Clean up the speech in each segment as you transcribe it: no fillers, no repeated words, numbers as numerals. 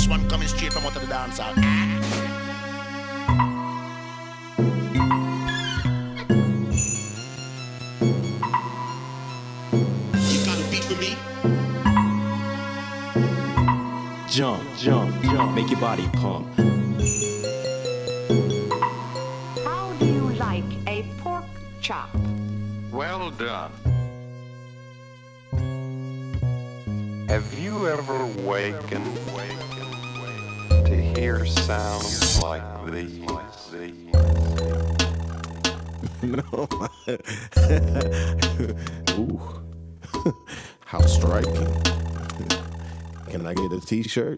This one coming straight from out of the dance hall. You got a beat with me? Jump, jump, jump, make your body pump. How do you like a pork chop? Well done. Have you ever wakened to hear sounds like these? No. Ooh. How striking. Can I get a t-shirt?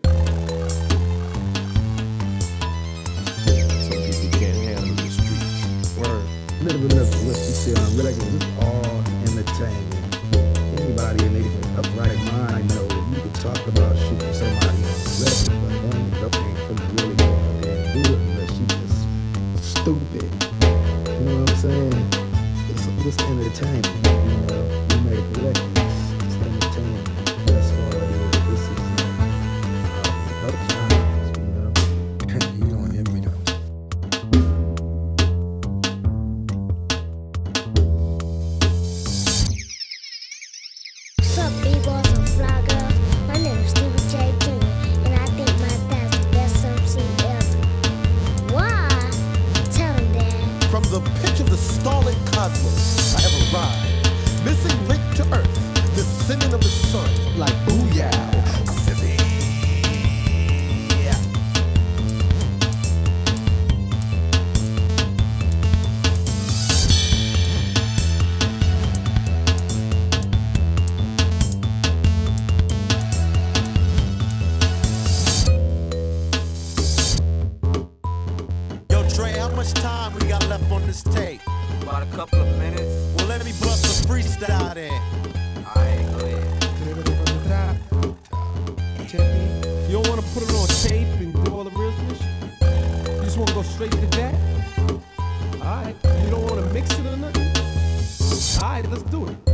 Some people can't handle the streets. Word. Little bit of what you see on like it's all entertainment. Anybody in their upright mind know that you can talk about shooting somebody on the level, but then up ain't finna really go out there and do it unless you just stupid. You know what I'm saying? It's entertainment. You know, you made a collection. It's entertainment. That's all it is. This is other times, you know. You don't hear me though. What's up, B-Boys and Fly Girls? My name is Stevie J. Jr., and I think my dad's the best MC ever. Why? Tell him, Dad. From the pitch of the starlit cosmos, I have arrived. Missing link to Earth, descendant of the sun, like booyah. Silly. Yo, Dre, how much time we got left on this tape? About a couple of minutes. Well, let me bust a freestyle then. Alright, go ahead. You don't want to put it on tape and do all the real shit? You just want to go straight to that? Alright. You don't want to mix it or nothing? Alright, let's do it.